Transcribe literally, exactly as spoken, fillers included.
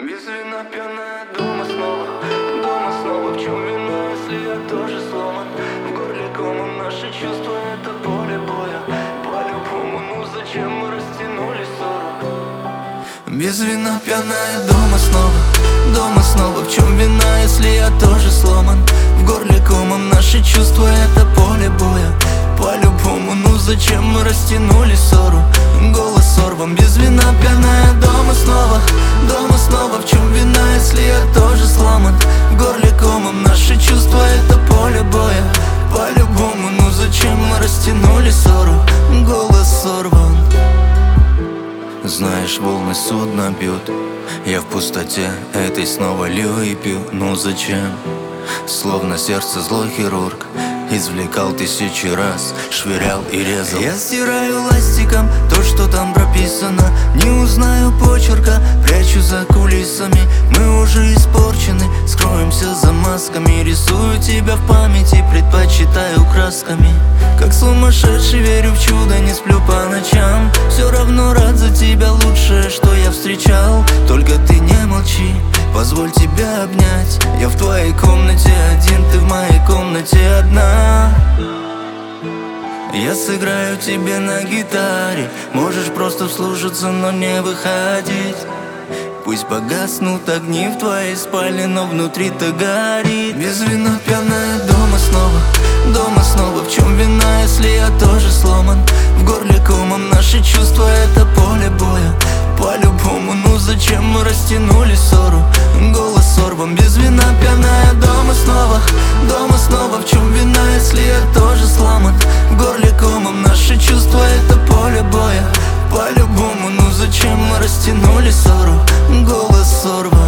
Без вина пьяная дома снова, дома снова. В чем вина, если я тоже сломан? В горле комом, наши чувства — это поле боя. По-любому, ну зачем мы растянули ссору? Без вина пьяная дома снова, дома снова. В чем вина, если я тоже сломан? В горле комом, наши чувства — это поле боя. По-любому, ну зачем мы растянули ссору? Голос сорван. Без вина пьяная дома снова, дома снова. В чем вина, если я тоже сломан? В горле комом, наши чувства — это поле боя. По-любому, ну зачем мы растянули ссору? Голос сорван. Знаешь, волны судна бьют, я в пустоте этой снова лью и пью. Ну зачем? Словно сердце злой хирург извлекал тысячи раз, швырял и резал. Я стираю ластиком то, что там прописано. Не узнаю почерка, прячу за кулисами. Мы уже испорчены, скроемся за масками. Рисую тебя в памяти, предпочитаю красками. Как сумасшедший верю в чудо, не сплю по ночам. Все равно рад за тебя, лучшее, что я встречал. Только ты не молчи, позволь тебя обнять. Я в твоей комнате один, ты в моей комнате одна. Я сыграю тебе на гитаре. Можешь просто вслушаться, но не выходить. Пусть погаснут огни в твоей спальне, но внутри-то горит. Без вина пьяная дома снова, дома снова. В чем вина, если я тоже сломан? В горле комом, наши чувства — это поле боя. По-любому, ну зачем мы растянули ссору? Голос сорван. Без вина пьяная дома снова, дома снова. В чем вина, если я тоже сломан? В горле комом, наши чувства — это поле боя. По-любому, ну зачем мы растянули ссору? Голос сорван.